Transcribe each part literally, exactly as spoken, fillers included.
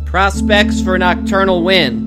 Prospects for nocturnal wind.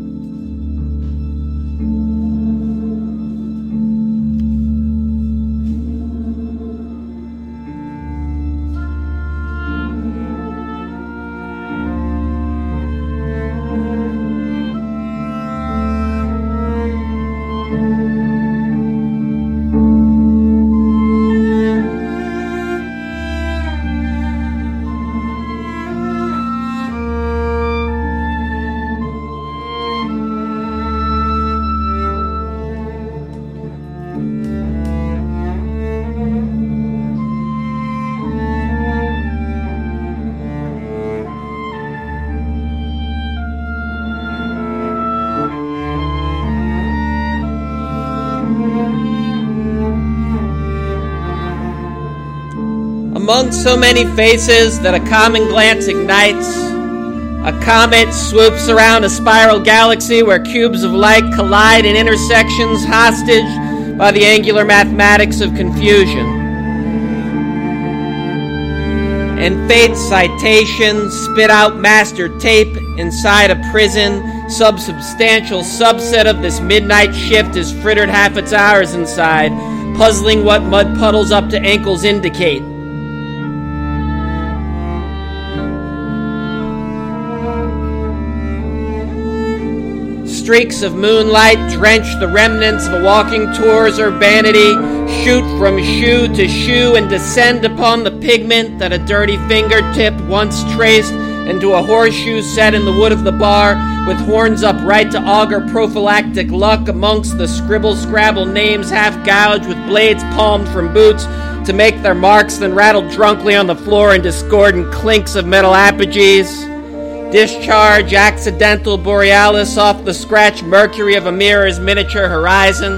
Among so many faces that a common glance ignites, a comet swoops around a spiral galaxy where cubes of light collide in intersections hostage by the angular mathematics of confusion. And fate's citations spit out master tape inside a prison. Subsubstantial subset of this midnight shift is frittered half its hours inside, puzzling what mud puddles up to ankles indicate. Streaks of moonlight drench the remnants of a walking tour's urbanity, shoot from shoe to shoe and descend upon the pigment that a dirty fingertip once traced into a horseshoe set in the wood of the bar, with horns upright to augur prophylactic luck amongst the scribble-scrabble names half gouged with blades palmed from boots to make their marks, then rattled drunkenly on the floor in discordant clinks of metal apogees. Discharge accidental borealis off the scratched mercury of a mirror's miniature horizon.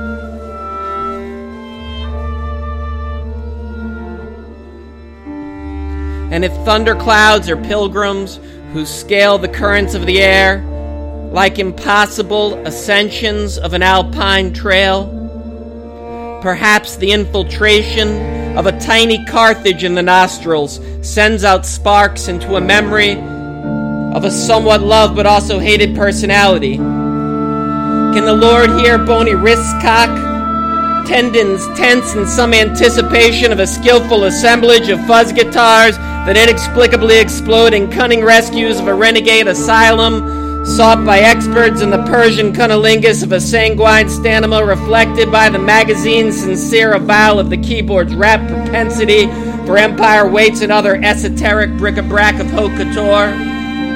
And if thunderclouds are pilgrims who scale the currents of the air like impossible ascensions of an alpine trail, perhaps the infiltration of a tiny Carthage in the nostrils sends out sparks into a memory of a somewhat loved but also hated personality. Can the Lord hear bony wrists cock, tendons tense in some anticipation of a skillful assemblage of fuzz guitars that inexplicably explode in cunning rescues of a renegade asylum sought by experts in the Persian cunnilingus of a sanguine stanima reflected by the magazine's sincere avowal of the keyboard's rap propensity for empire weights and other esoteric bric-a-brac of haute couture?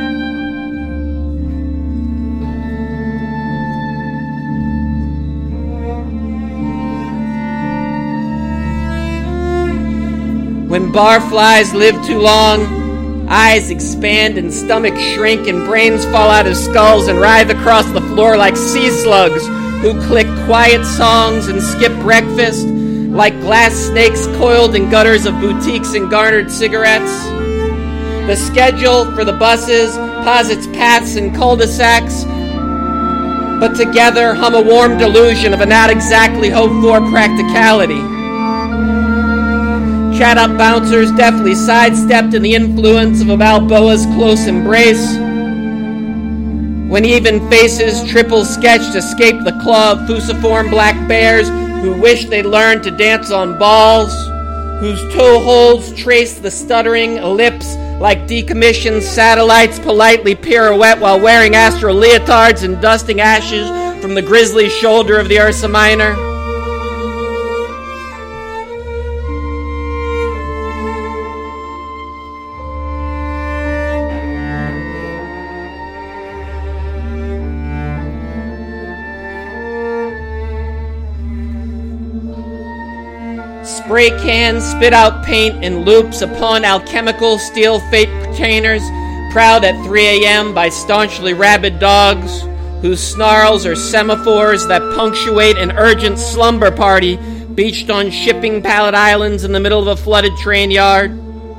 When barflies live too long, eyes expand and stomachs shrink and brains fall out of skulls and writhe across the floor like sea slugs who click quiet songs and skip breakfast like glass snakes coiled in gutters of boutiques and garnered cigarettes. The schedule for the buses posits paths and cul-de-sacs, but together hum a warm delusion of a not exactly hoped-for practicality. Chat-up bouncers deftly sidestepped in the influence of a Balboa's close embrace. When even faces triple-sketched escape the claw of fusiform black bears who wish they'd learned to dance on balls, whose toe holds trace the stuttering ellipse like decommissioned satellites politely pirouette while wearing astral leotards and dusting ashes from the grisly shoulder of the Ursa Minor. Spray cans spit out paint in loops upon alchemical steel fate containers, prowled at three a.m. by staunchly rabid dogs, whose snarls are semaphores that punctuate an urgent slumber party beached on shipping pallet islands in the middle of a flooded train yard.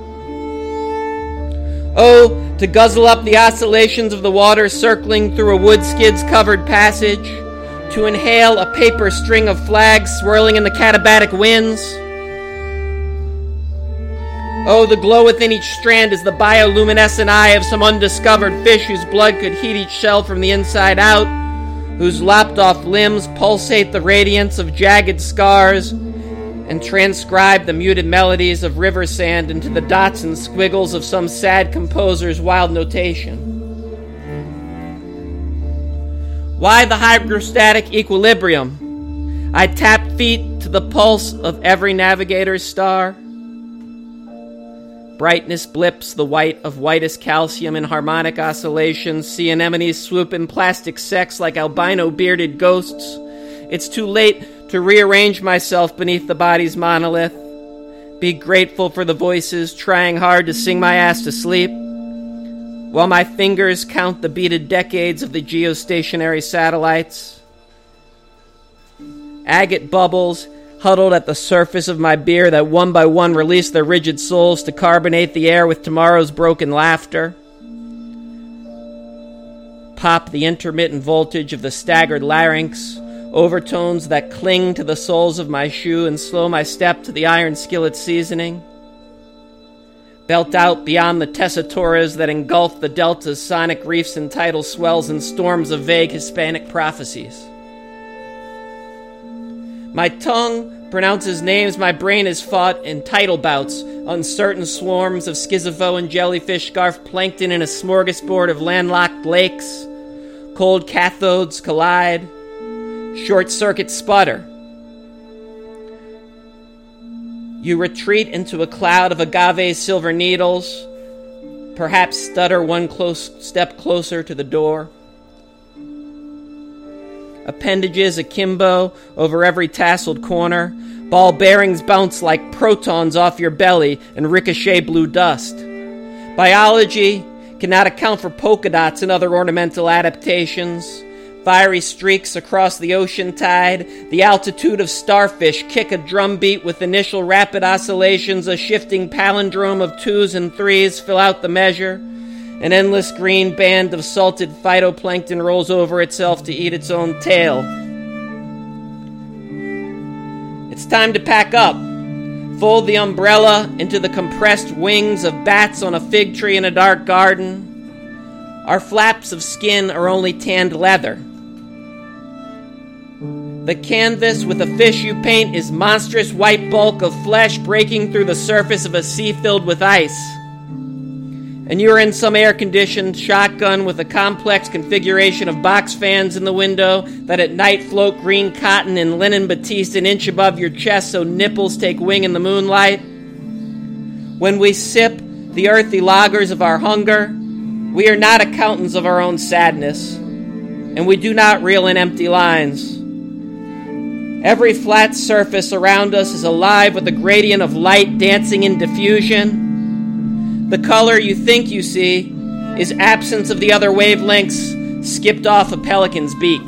Oh, to guzzle up the oscillations of the water circling through a wood skids covered passage, to inhale a paper string of flags swirling in the katabatic winds. Oh, the glow within each strand is the bioluminescent eye of some undiscovered fish whose blood could heat each shell from the inside out, whose lopped-off limbs pulsate the radiance of jagged scars and transcribe the muted melodies of river sand into the dots and squiggles of some sad composer's wild notation. Why the hydrostatic equilibrium? I tap feet to the pulse of every navigator's star. Brightness blips the white of whitest calcium in harmonic oscillations. Sea anemones swoop in plastic sex like albino bearded ghosts. It's too late to rearrange myself beneath the body's monolith. Be grateful for the voices trying hard to sing my ass to sleep, while my fingers count the beaded decades of the geostationary satellites. Agate bubbles huddled at the surface of my beer that one by one release their rigid souls to carbonate the air with tomorrow's broken laughter. Pop the intermittent voltage of the staggered larynx, overtones that cling to the soles of my shoe and slow my step to the iron skillet seasoning. Belt out beyond the tessitoras that engulf the delta's sonic reefs and tidal swells and storms of vague Hispanic prophecies. My tongue pronounces names my brain has fought in tidal bouts, uncertain swarms of schizophone and jellyfish scarf plankton in a smorgasbord of landlocked lakes. Cold cathodes collide. Short-circuit sputter. You retreat into a cloud of agave silver needles, perhaps stutter one close step closer to the door. Appendages akimbo over every tasseled corner. Ball bearings bounce like protons off your belly and ricochet blue dust. Biology cannot account for polka dots and other ornamental adaptations. Fiery streaks across the ocean tide. The altitude of starfish kick a drumbeat with initial rapid oscillations. A shifting palindrome of twos and threes fill out the measure. An endless green band of salted phytoplankton rolls over itself to eat its own tail. It's time to pack up. Fold the umbrella into the compressed wings of bats on a fig tree in a dark garden. Our flaps of skin are only tanned leather. The canvas with a fish you paint is monstrous white bulk of flesh breaking through the surface of a sea filled with ice. And you're in some air-conditioned shotgun with a complex configuration of box fans in the window that at night float green cotton and linen batiste an inch above your chest so nipples take wing in the moonlight. When we sip the earthy lagers of our hunger, we are not accountants of our own sadness, and we do not reel in empty lines. Every flat surface around us is alive with a gradient of light dancing in diffusion. The color you think you see is absence of the other wavelengths skipped off a pelican's beak.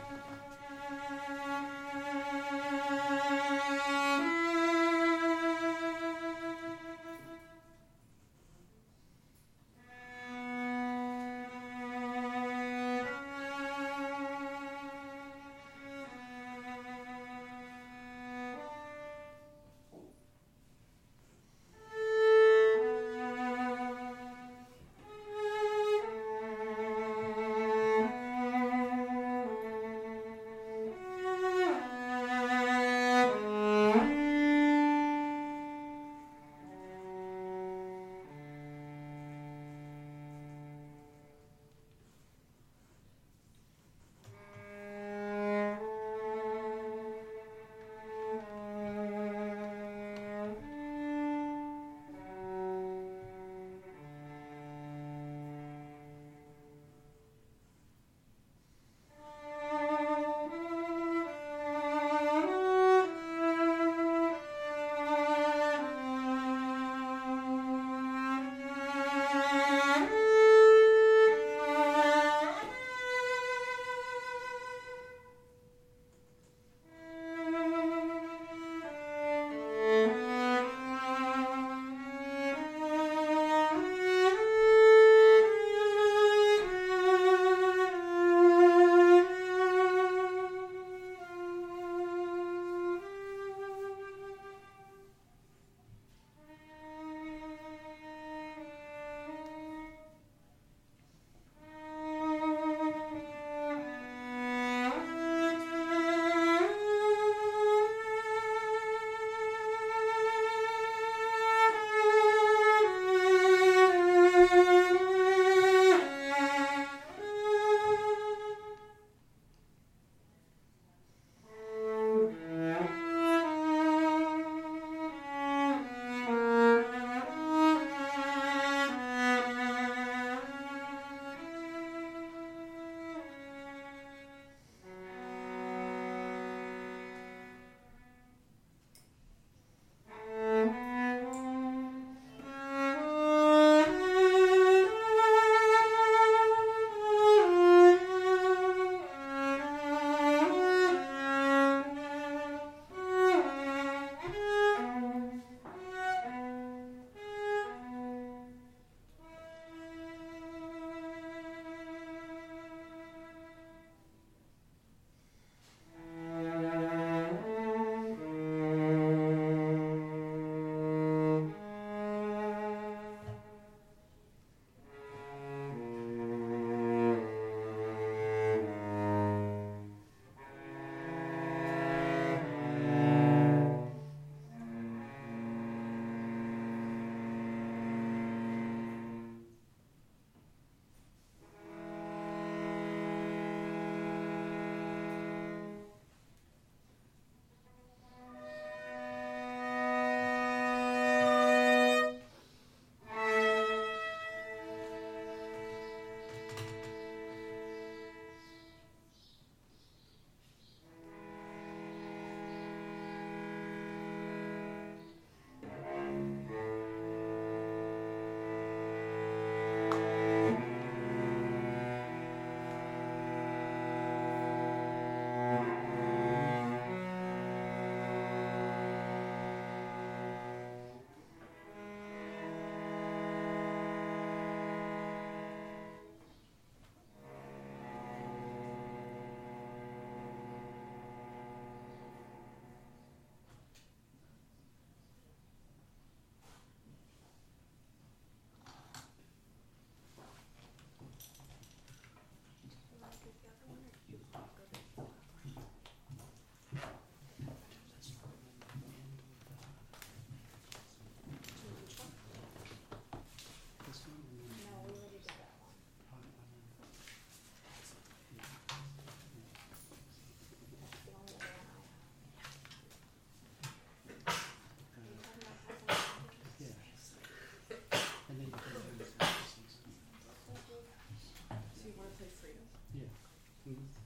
Mm-hmm.